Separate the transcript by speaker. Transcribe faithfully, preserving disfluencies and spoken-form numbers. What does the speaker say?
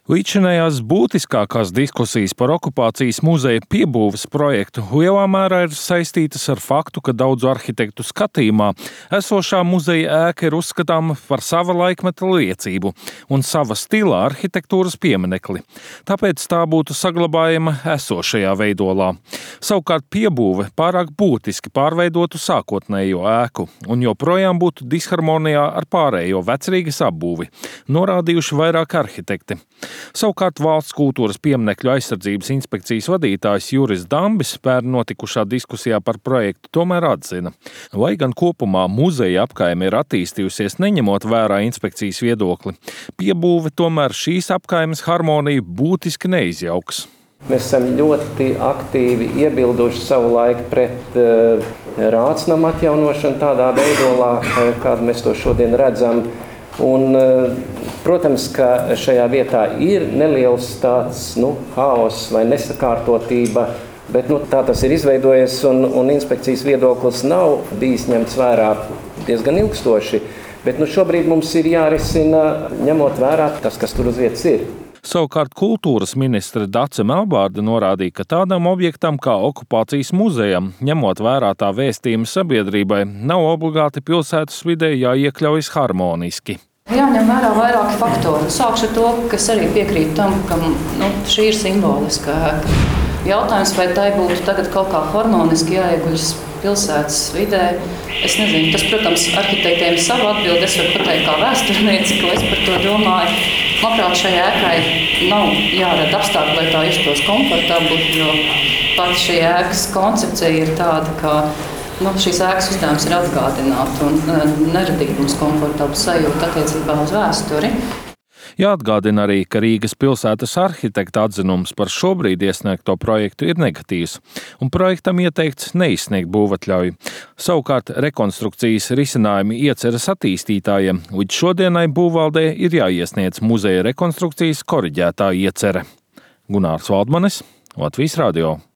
Speaker 1: Līdzinējās būtiskākās diskusijas par okupācijas muzeja piebūves projektu lielā mērā ir saistītas ar faktu, ka daudzu arhitektu skatījumā esošā muzeja ēka ir uzskatāma par sava laikmeta liecību un sava stila arhitektūras pieminekli. Tāpēc tā būtu saglabājama esošajā veidolā. Savukārt piebūve pārāk būtiski pārveidotu sākotnējo ēku un joprojām būtu disharmonijā ar pārējo vecrīgas apbūvi, norādījuši vairāk arhitekti. Savukārt valsts kultūras pieminekļu aizsardzības inspekcijas vadītājs Juris Dambis pērn notikušā diskusijā par projektu tomēr atzina. Lai gan kopumā muzeja apkaime ir attīstījusies neņemot vērā inspekcijas viedokli, piebūve tomēr šīs apkaimes harmoniju būtiski neizjauks.
Speaker 2: Mēs esam ļoti aktīvi iebilduši savu laiku pret uh, rātsnamu atjaunošanu tādā veidolā, uh, kādu mēs to šodien redzam. Un, protams, ka šajā vietā ir neliels tāds nu, haoss vai nesakārtotība, bet nu, tā tas ir izveidojies un, un inspekcijas viedoklis nav bijis ņemts vērā diezgan ilgstoši. Bet nu, šobrīd mums ir jārisina ņemot vērā tas, kas tur uz vietas ir.
Speaker 1: Savukārt kultūras ministre Dace Melbārde norādīja, ka tādam objektam kā okupācijas muzejam, ņemot vērā tā vēstījumu sabiedrībai, nav obligāti pilsētas vidē jāiekļaujas harmoniski.
Speaker 3: Jāņem vērā vairāki faktori. Sākšu ar to, ka es arī piekrītu tam, ka nu, šī ir simboliska ēka. Jautājums, vai tai būtu tagad kaut kā harmoniski jāieguļas pilsētas vidē, es nezinu. Tas, protams, arhitektiem ir sava atbilde. Es varu pateikt kā vēsturniece, ko es par to domāju. Manuprāt, šai ēkai nav jārada apstākļi, lai tā justos komfortabli, jo pat šī ēkas koncepcija ir tāda, ka nu, šīs ēkas uzdevums ir atgādināt un neradīt mums komfortablu sajūtu attiecībā uz vēsturi.
Speaker 1: Jāatgādina arī, ka Rīgas pilsētas arhitekta atzinums par šobrīd iesniegto projektu ir negatīvs, un projektam ieteikts neizsniegt būvatļauju. Savukārt rekonstrukcijas risinājumi ieceres attīstītājiem līdz šodienai būvvaldē ir jāiesniedz muzeja rekonstrukcijas koriģētā iecere. Gunārs Valdmanis, Latvijas radio.